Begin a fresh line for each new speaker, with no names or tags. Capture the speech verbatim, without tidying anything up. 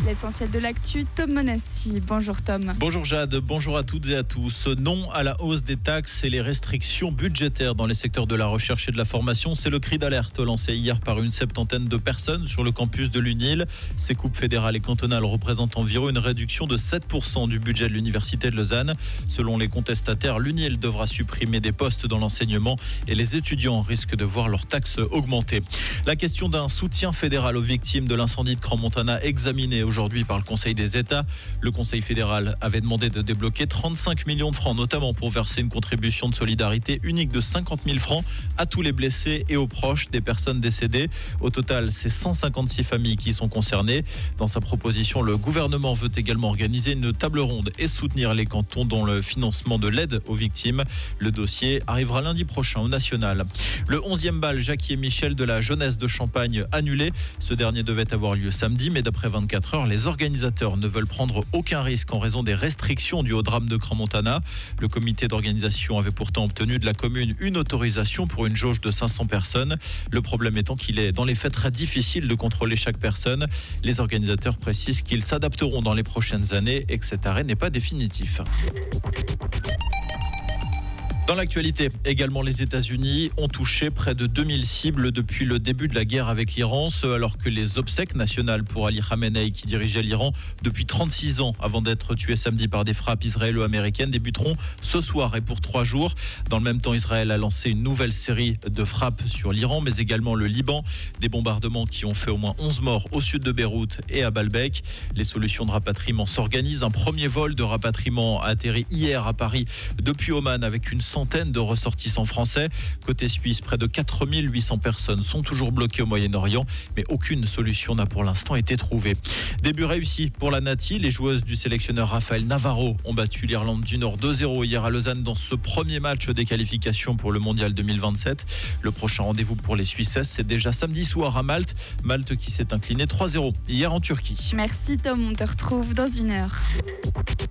l'essentiel de l'actu, Tom Monassi. Bonjour Tom.
Bonjour Jade, bonjour à toutes et à tous. Non à la hausse des taxes et les restrictions budgétaires dans les secteurs de la recherche et de la formation, c'est le cri d'alerte lancé hier par une septantaine de personnes sur le campus de l'UNIL. Ces coupes fédérales et cantonales représentent environ une réduction de sept pour cent du budget de l'Université de Lausanne. Selon les contestataires, l'UNIL devra supprimer des postes dans l'enseignement et les étudiants risquent de voir leurs taxes augmenter. La question d'un soutien fédéral aux victimes de l'incendie de Crans-Montana examinée aujourd'hui par le Conseil des États. Le Conseil fédéral avait demandé de débloquer trente-cinq millions de francs, notamment pour verser une contribution de solidarité unique de cinquante mille francs à tous les blessés et aux proches des personnes décédées. Au total, c'est cent cinquante-six familles qui sont concernées. Dans sa proposition, le gouvernement veut également organiser une table ronde et soutenir les cantons dans le financement de l'aide aux victimes. Le dossier arrivera lundi prochain au national. Le onzième bal Jackie et Michel de la jeunesse de Champagne annulé. Ce dernier devait avoir lieu samedi, mais d'après vingt-quatre heures, les organisateurs ne veulent prendre aucun risque en raison des restrictions dues au drame de Crans-Montana. Le comité d'organisation avait pourtant obtenu de la commune une autorisation pour une jauge de cinq cents personnes. Le problème étant qu'il est dans les faits très difficile de contrôler chaque personne. Les organisateurs précisent qu'ils s'adapteront dans les prochaines années et que cet arrêt n'est pas définitif. Dans l'actualité, également les États-Unis ont touché près de deux mille cibles depuis le début de la guerre avec l'Iran, ce alors que les obsèques nationales pour Ali Khamenei, qui dirigeait l'Iran depuis trente-six ans avant d'être tué samedi par des frappes israélo-américaines, débuteront ce soir et pour trois jours. Dans le même temps, Israël a lancé une nouvelle série de frappes sur l'Iran, mais également le Liban. Des bombardements qui ont fait au moins onze morts au sud de Beyrouth et à Baalbek. Les solutions de rapatriement s'organisent. Un premier vol de rapatriement a atterri hier à Paris depuis Oman avec une centaine de ressortissants français. Côté suisse, près de quatre mille huit cents personnes sont toujours bloquées au Moyen-Orient, mais aucune solution n'a pour l'instant été trouvée. Début réussi pour la Nati. Les joueuses du sélectionneur Rafael Navarro ont battu l'Irlande du Nord deux zéro hier à Lausanne dans ce premier match des qualifications pour le Mondial deux mille vingt-sept. Le prochain rendez-vous pour les Suissesses, c'est déjà samedi soir à Malte. Malte qui s'est incliné trois zéro hier en Turquie.
Merci Tom, on te retrouve dans une heure.